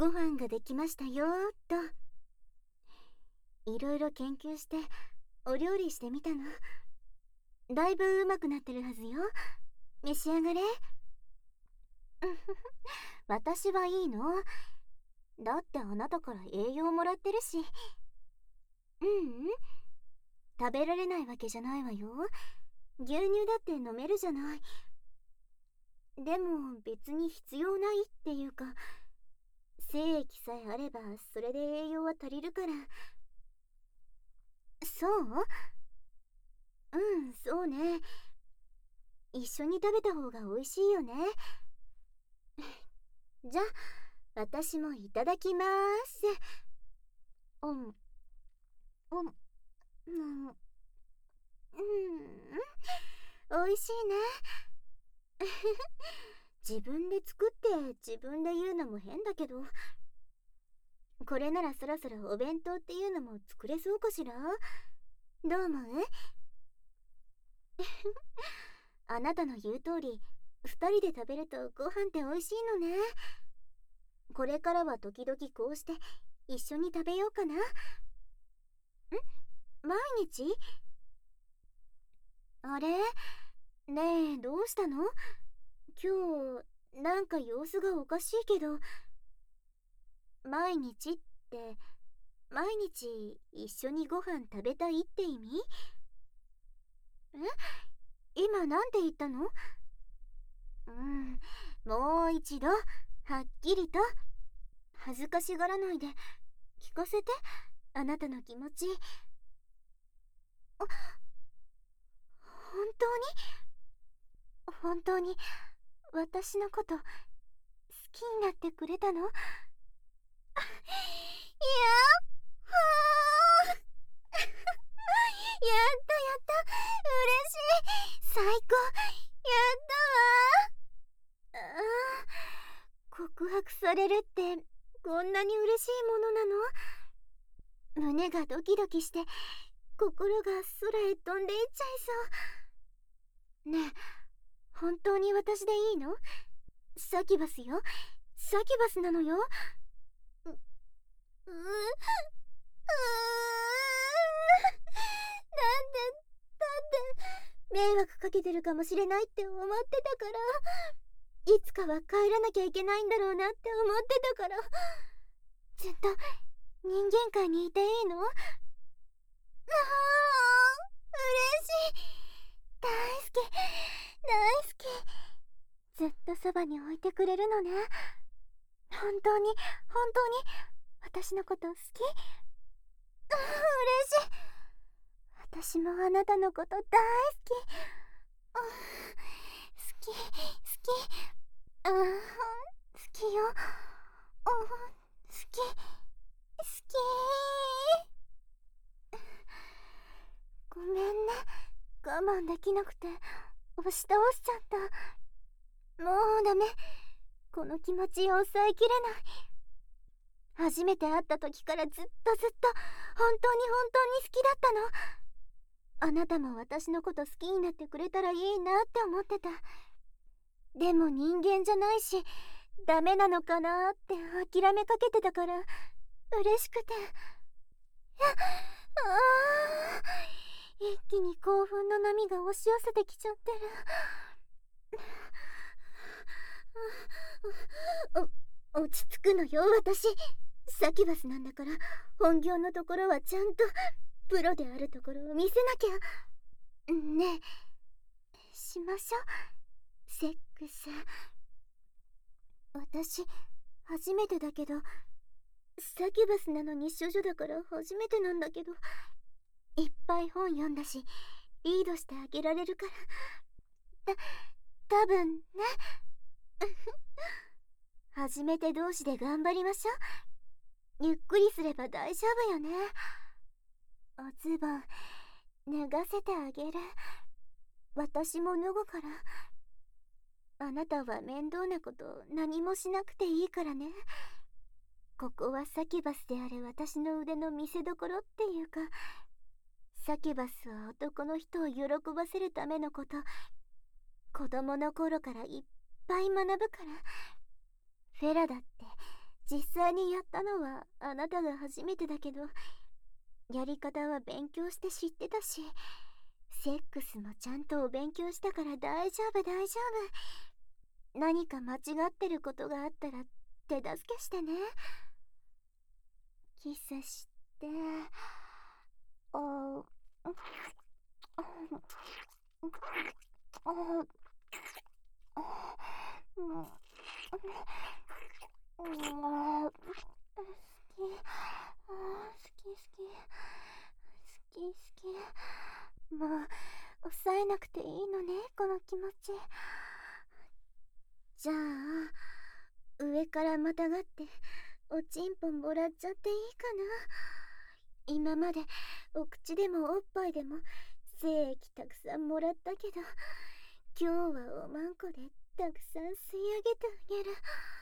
ご飯ができましたよーっと。いろいろ研究してお料理してみたの。だいぶうまくなってるはずよ。召し上がれ。私はいいの。だってあなたから栄養もらってるし。ううん、食べられないわけじゃないわよ。牛乳だって飲めるじゃない。でも別に必要ないっていうか、精液さえあればそれで栄養は足りるから。そう？うん、そうね。一緒に食べた方が美味しいよね。じゃあ私もいただきまーす。うん、うん、うん、うん、美味しいね。自分で作って自分で言うのも変だけど、これならそろそろお弁当っていうのも作れそうかしら。どう思う？あなたの言う通り、二人で食べるとご飯って美味しいのね。これからは時々こうして一緒に食べようかな。毎日？あれ？ねえ、どうしたの？今日なんか様子がおかしいけど。毎日って毎日一緒にご飯食べたいって意味？え、今なんて言ったの？もう一度はっきりと。恥ずかしがらないで聞かせて、あなたの気持ち。本当に私のこと好きになってくれたの？やっほー。やったやった、嬉しい、最高、やったわー。告白されるってこんなに嬉しいものなの？胸がドキドキして心が空へ飛んでいっちゃいそう。ねえ、本当に私でいいの？サキバスよ、サキバスなのよ。う、う、うだって迷惑かけてるかもしれないって思ってたから、いつかは帰らなきゃいけないんだろうなって思ってたから。ずっと人間界にいていいの？嬉しい、大好き、大好き。ずっとそばに置いてくれるのね。本当に私のこと好き？嬉しい。私もあなたのこと大好き。好き、好き、好きよ。好き、好き。ごめんね、我慢できなくて押し倒しちゃった。もうダメ、この気持ちを抑えきれない。初めて会った時からずっと本当に好きだったの。あなたも私のこと好きになってくれたらいいなって思ってた。でも人間じゃないしダメなのかなって諦めかけてたから嬉しくて。一気に興奮の波が押し寄せてきちゃってる。落ち着くのよ私。サキュバスなんだから本業のところはちゃんとプロであるところを見せなきゃ。ねえ、しましょう、セックス。私初めてだけど、サキュバスなのに処女だから初めてなんだけど、いっぱい本読んだしリードしてあげられるから。多分ね。初めて同士で頑張りましょう。ゆっくりすれば大丈夫よね。おズボン脱がせてあげる。私も脱ぐから。あなたは面倒なこと何もしなくていいからね。ここはサキュバスである私の腕の見せ所っていうか、サキュバスは男の人を喜ばせるためのこと、子供の頃からいっぱい学ぶから。フェラだって実際にやったのはあなたが初めてだけど、やり方は勉強して知ってたし、セックスもちゃんとお勉強したから大丈夫大丈夫。何か間違ってることがあったら手助けしてね。キスして、お好き、好き好き。もう抑えなくていいのね、この気持ち。じゃあ上からまたがっておちんぽもらっちゃっていいかな。今までお口でもおっぱいでも精液たくさんもらったけど、今日はおまんこでたくさん吸い上げてあげる。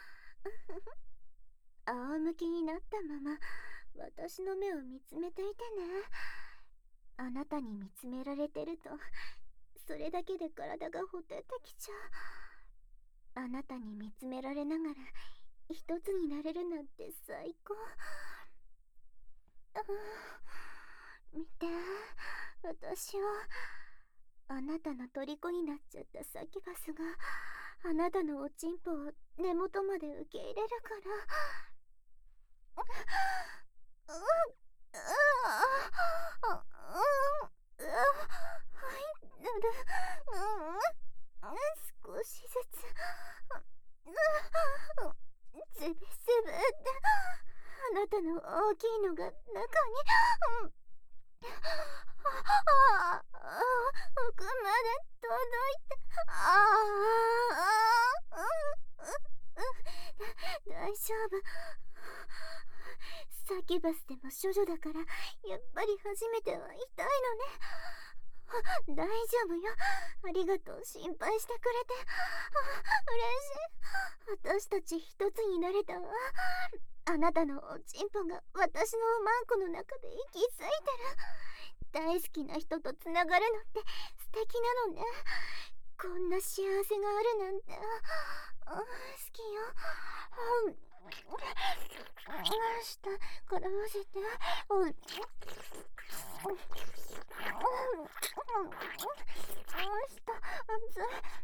仰向きになったまま私の目を見つめていてね。あなたに見つめられてるとそれだけで体がほてってきちゃう。あなたに見つめられながら一つになれるなんて最高。見て、私はあなたの虜になっちゃったサキュバスがあなたのおちんぽを根元まで受け入れるから。少しずつズブズブってあなたの大きいのが中に奥まで届いて、大丈夫。サキュバスでも処女だからやっぱり初めては痛いのね。大丈夫よ。ありがとう、心配してくれて。嬉しい。私たち一つになれたわ。あなたのおちんぽが私のおまんこの中で息づいてる。大好きな人とつながるのって素敵なのね。こんな幸せがあるなんて。好きよ。下絡ませて。下熱い。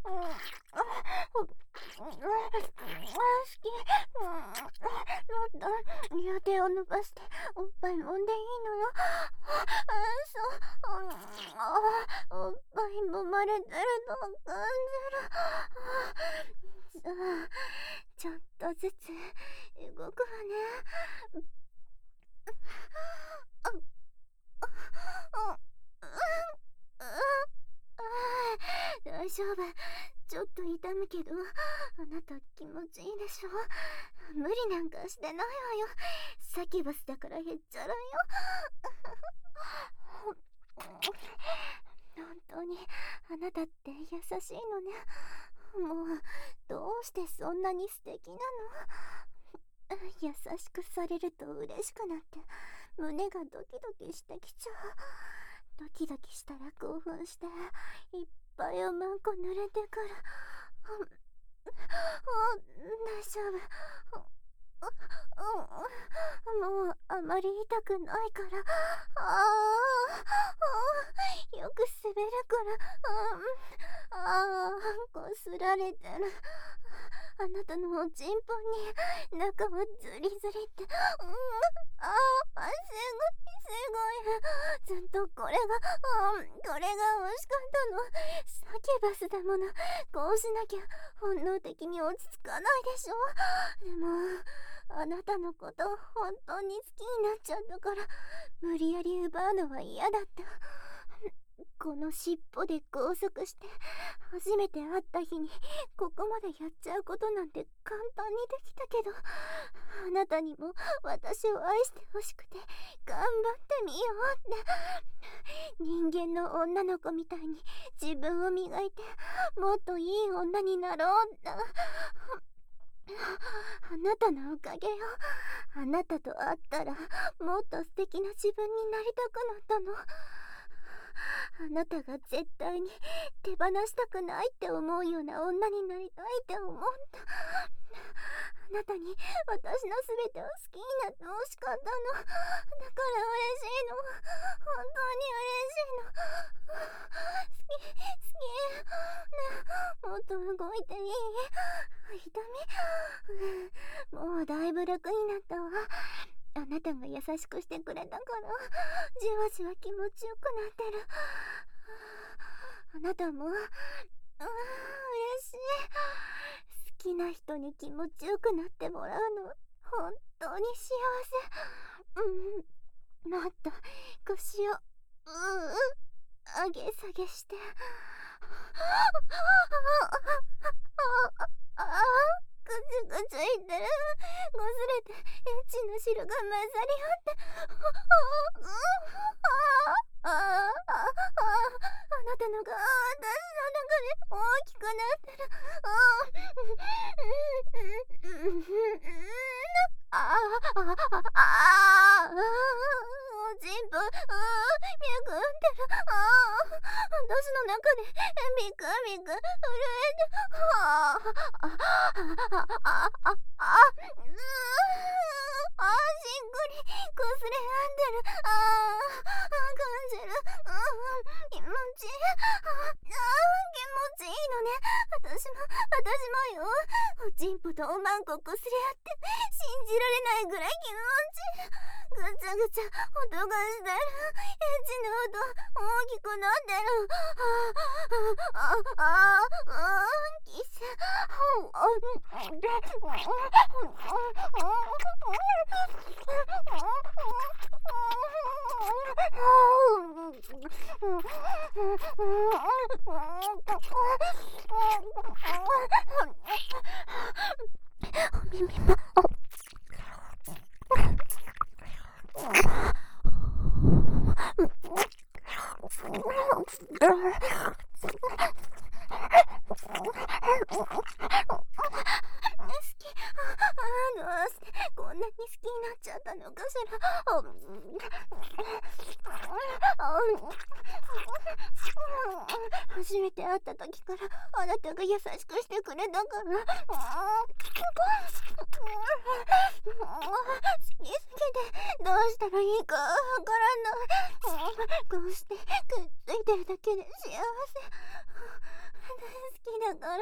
好き。両手を伸ばしておっぱい揉んでいいのよ。そう。おっぱい揉まれてるの感じる。さあちょっとずつ動くわね。大丈夫。ちょっと痛むけどあなた気持ちいいでしょ。無理なんかしてないわよ。サキュバスだからへっちゃらよ。本当にあなたって優しいのね。もうどうしてそんなに素敵なの。優しくされると嬉しくなって胸がドキドキしてきちゃう。ドキドキしたら興奮していっぱいおまんこ濡れてくる。大丈夫。もうあまり痛くないから。よく滑るから。こすられてる。あなたのおちんぽに中をズリズリって。すごい。ずっとこれが欲しかったの。サキュバスだもの。こうしなきゃ本能的に落ち着かないでしょ。でもあなたのこと本当に好きになっちゃったから無理やり奪うのは嫌だった。この尻尾で拘束して初めて会った日にここまでやっちゃうことなんて簡単にできたけど、あなたにも私を愛してほしくて頑張ってみようって。人間の女の子みたいに自分を磨いてもっといい女になろうって。あなたのおかげよ。あなたと会ったらもっと素敵な自分になりたくなったの。あなたが絶対に手放したくないって思うような女になりたいって思った。あなたに私の全てを好きになってほしかったの。だから嬉しいの。本当に嬉しいの。好きねえ、もっと動いていい？痛み、もうだいぶ楽になったわ。あなたが優しくしてくれたからじわじわ気持ちよくなってる。あなたも嬉しい。好きな人に気持ちよくなってもらうの本当に幸せ。もっと腰を上げ下げしてぐちゅぐちゅいってる。こすれてエッチの汁が混ざり合ってあなたのが私の中で大きくなってる。おちんぽ脈打ってる。私の中でビクビク震えてしんくりこすれ合ってる。感じる。気持ちいい。気持ちいいのね。私もよ。おちんぽとおまんここすれ合って信じられないぐらい気持ちいい。ぐちゃぐちゃ音がしてる。エッチの音大きくなってる。キスお耳もどうしてこんなに好きになっちゃったのかしら。初めて会った時からあなたが優しくしてくれたから、好きすぎてどうしたらいいかわからない。こうしてくっついてるだけで幸せ。大好きだから。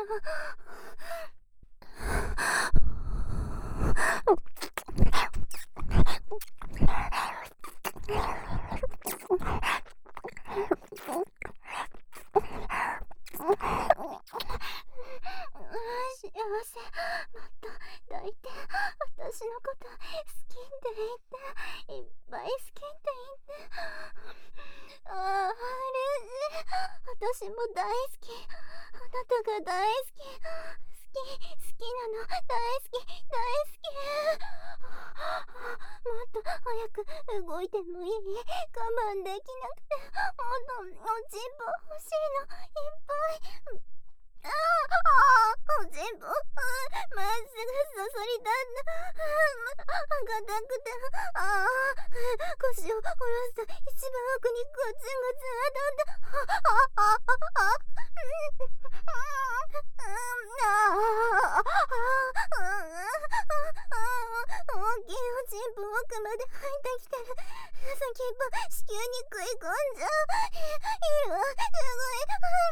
幸せ。もっと抱いて私のこと好きって言って、いっぱい好きって言って。嬉しい。私も大好き。あなたが大好き。好きなの。大好き大好き。もっと早く動いてもいい？我慢できなくて。もっとおちんぽ欲しいの。いっぱい。おちんぽまっすぐそそり立った硬くて腰を下ろすと一番奥にゴツンゴツン当たって大きいおちんぽ奥まで入ってきてる。先っぽ子宮に食い込んじゃう。いいわ、すごい。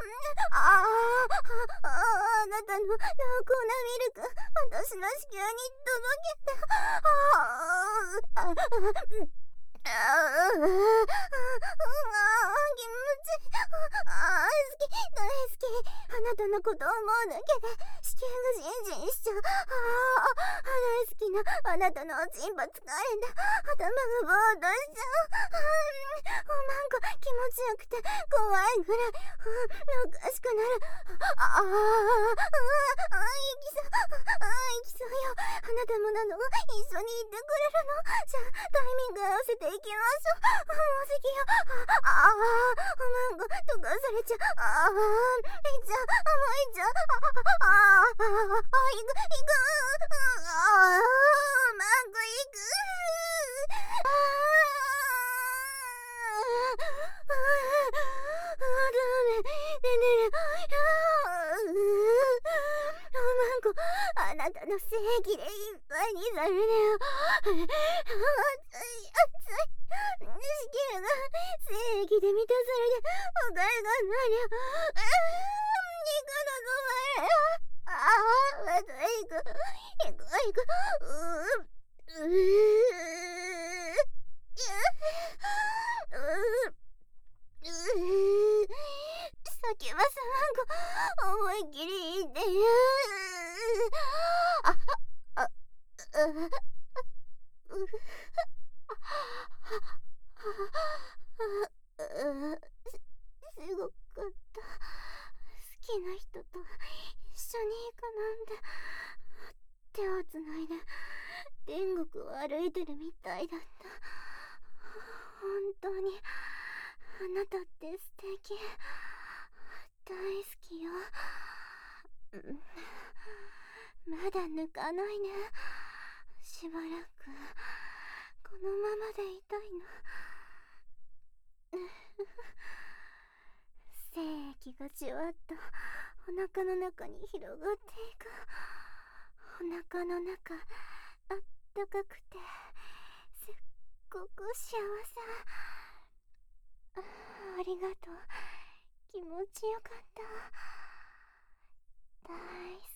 あなたの濃厚なミルク私の子宮に届けて。気持ちいい。好き大好き。あなたのことを思うだけで子宮がジンジンしちゃう。大好きなあなたのおちんぽ疲れて頭がぼーっとしちゃう。おまんこ気持ちよくて怖いぐらいおかしくなる。行きそうよ。あなたもなの？一緒に行ってくれるの？じゃあタイミング合わせていきましょう。もう席よ。おまんこ溶かされちゃう。いっちゃう。もういっちゃう。行く。マンコ行く。ダメ。寝る。おまんこあなたのの正義でいっぱいにされるよ。熱い熱い。地球が正義で満たされておかえがなりゃ肉のそばへ。また行く行く行く。叫ばさまんこ思いっきり言ってよ。あすごかった。好きな人と一緒に行くなんて、手をつないで天国を歩いてるみたいだった。本当にあなたって素敵。大好きよ。まだ抜かないね。しばらくこのままでいたいの。精液がじわっとお腹の中に広がっていく。お腹の中あったかくてすっごく幸せ。ありがとう。気持ちよかった。大好